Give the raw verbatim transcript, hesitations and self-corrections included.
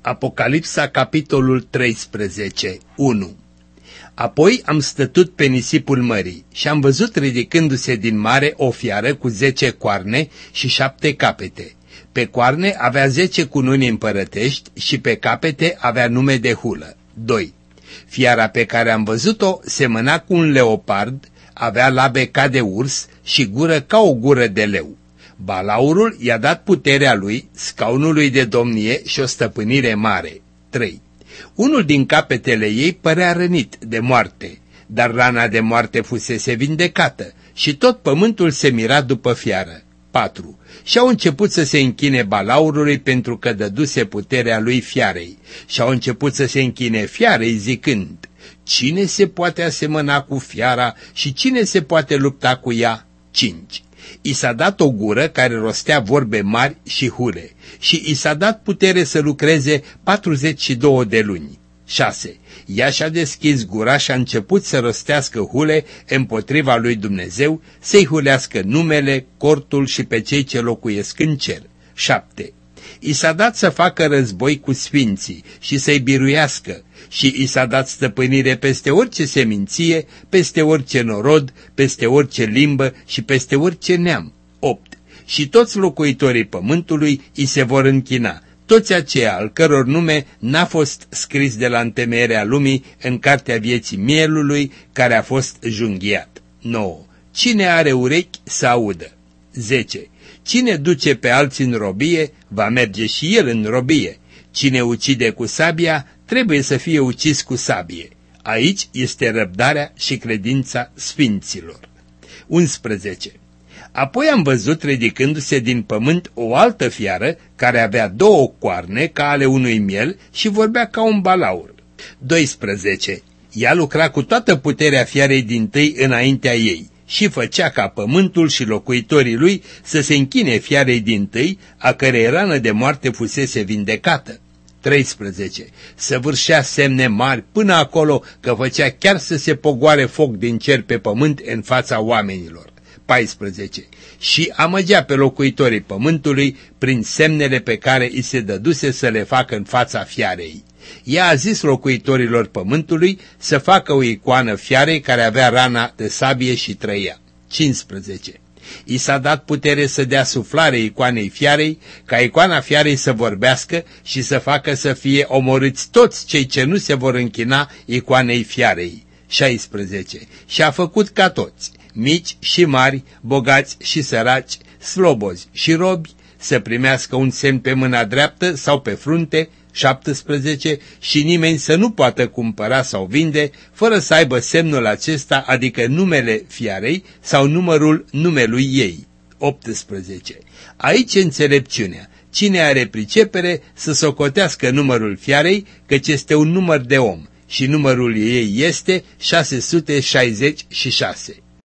Apocalipsa, capitolul treisprezece, unu. Apoi am stătut pe nisipul mării și am văzut ridicându-se din mare o fiară cu zece coarne și șapte capete. Pe coarne avea zece cununi împărătești și pe capete avea nume de hulă. doi. Fiara pe care am văzut-o semăna cu un leopard, avea labe ca de urs și gură ca o gură de leu. Balaurul i-a dat puterea lui, scaunului de domnie și o stăpânire mare. trei. Unul din capetele ei părea rănit de moarte, dar rana de moarte fusese vindecată și tot pământul se mira după fiară. patru. Și-au început să se închine balaurului pentru că dăduse puterea lui fiarei și-au început să se închine fiarei zicând: cine se poate asemăna cu fiara și cine se poate lupta cu ea? cinci. I s-a dat o gură care rostea vorbe mari și hule și i s-a dat putere să lucreze patruzeci și două de luni. șase. Ea și-a deschis gura și a început să rostească hule împotriva lui Dumnezeu, să-i hulească numele, cortul și pe cei ce locuiesc în cer. șapte. I s-a dat să facă război cu sfinții și să-i biruiască și i s-a dat stăpânire peste orice seminție, peste orice norod, peste orice limbă și peste orice neam. opt. Și toți locuitorii pământului i se vor închina, toți aceia al căror nume n-a fost scris de la întemeierea lumii în cartea vieții mielului care a fost junghiat. nouă. Cine are urechi să audă. zece. Cine duce pe alții în robie, va merge și el în robie. Cine ucide cu sabia, trebuie să fie ucis cu sabie. Aici este răbdarea și credința sfinților. unsprezece. Apoi am văzut ridicându-se din pământ o altă fiară care avea două coarne ca ale unui miel și vorbea ca un balaur. doisprezece. Ea lucra cu toată puterea fiarei dintâi înaintea ei și făcea ca pământul și locuitorii lui să se închine fiarei dintâi, a cărei rană de moarte fusese vindecată. treisprezece. Săvârșea semne mari până acolo că făcea chiar să se pogoare foc din cer pe pământ în fața oamenilor. paisprezece. Și amăgea pe locuitorii pământului prin semnele pe care îi se dăduse să le facă în fața fiarei. Ea a zis locuitorilor pământului să facă o icoană fiarei care avea rana de sabie și trăia. cincisprezece. I s-a dat putere să dea suflare icoanei fiarei, ca icoana fiarei să vorbească și să facă să fie omorâți toți cei ce nu se vor închina icoanei fiarei. șaisprezece. Și a făcut ca toți, mici și mari, bogați și săraci, slobozi și robi, să primească un semn pe mâna dreaptă sau pe frunte. șaptesprezece. Și nimeni să nu poată cumpăra sau vinde fără să aibă semnul acesta, adică numele fiarei sau numărul numelui ei. optsprezece. Aici înțelepciunea. Cine are pricepere să socotească numărul fiarei, căci este un număr de om și numărul ei este șase sute șaizeci și șase.